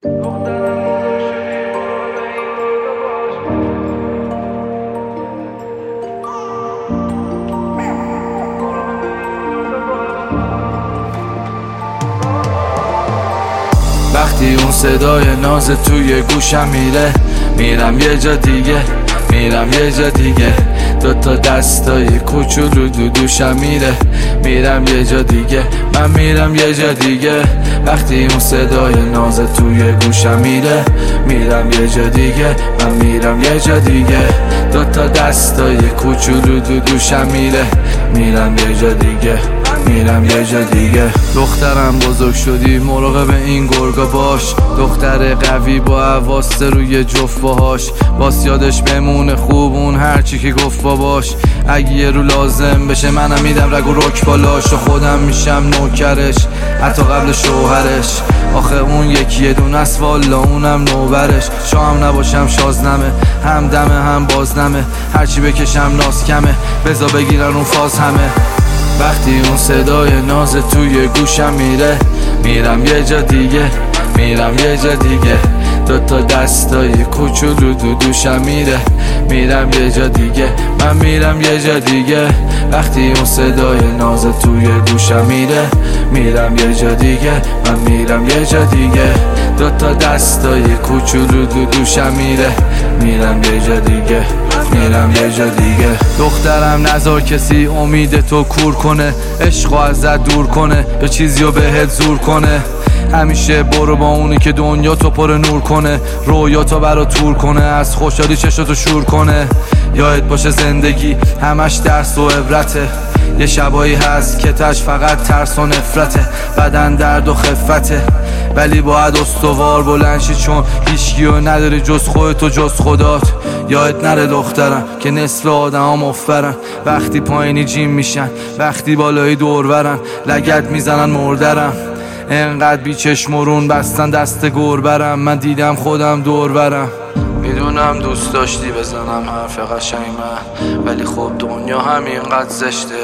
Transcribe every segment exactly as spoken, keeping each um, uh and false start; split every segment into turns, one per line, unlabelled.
وقتی اون صدای ناز توی گوشم میره، میرم یه جا دیگه، میرم یه جا دیگه. دوتا دستای کوچولو دو دوشم میره، میرم یه جا دیگه، من میرم یه جا دیگه. وقتی اون صدای ناز توی گوشم میره، میرم یه جا دیگه، من میرم یه جا دیگه. دوتا دستای کوچولو دو دوشم میره، میرم یه جا دیگه، میرم یه جا دیگه. دخترم بزرگ شدی مراقب این گرگا باش، دختر قوی با حواسه روی جفت باهاش، باس یادش بمونه خوب اون هرچی که گفت باباش. اگه یه رو لازم بشه منم میدم رگ و رک بالاش، و خودم میشم نوکرش حتی قبل شوهرش. آخه اون یکی دونه است والا اونم نوبرش. شام نباشم شازنمه، هم دمه هم بازنمه، هرچی بکشم ناز کمه، بزا بگیرن اون فاز همه. وقتی اون صدای ناز توی گوشم میره، میرم یه جا دیگه، میرم یه جا دیگه. دوتا دستای کوچولو دو دوشم میره، میرم یه جا دیگه، من میرم یه جا دیگه. وقتی اون صدای ناز توی گوشم میره، میرم یه جا دیگه، من میرم یه جا دیگه. دوتا دستای کوچولو دو دوشم میره، میرم یه جا دیگه، میرم یه جا دیگه. دخترم نذار کسی امید تو کور کنه، عشقو ازت دور کنه یا چیزیو بهت زور کنه. همیشه برو با اونی که دنیا تو پر نور کنه، رویا تو برا تور کنه، از خوشحالی چشاتو شور کنه. یادت باشه زندگی همش درس و عبرته، یه شبایی هست که تش فقط ترس و نفرته، بدن درد و خفته، ولی باید استوار بلند شی چون هیچکیو نداری جز خودت و جز خدات. یادت نره دخترم که نصف آدم ها مفرن، وقتی پایینی جیم میشن، وقتی بالایی دور برن، لگد میزنن مردرم. انقدر بی چشمرون بستن دست گربرم، من دیدم خودم دور برم. میدونم دوست داشتی بزنم حرف قشنگ من، ولی خب دنیا همینقدر زشته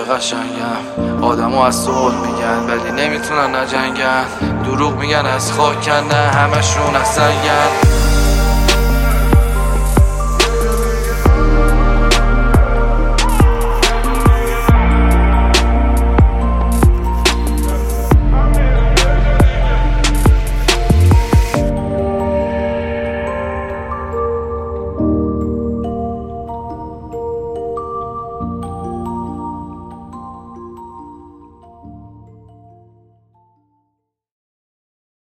قشنگم. آدمو از صلح میگن ولی نمیتونن نجنگن، دروغ میگن از خاکن نه همشون از سنگن.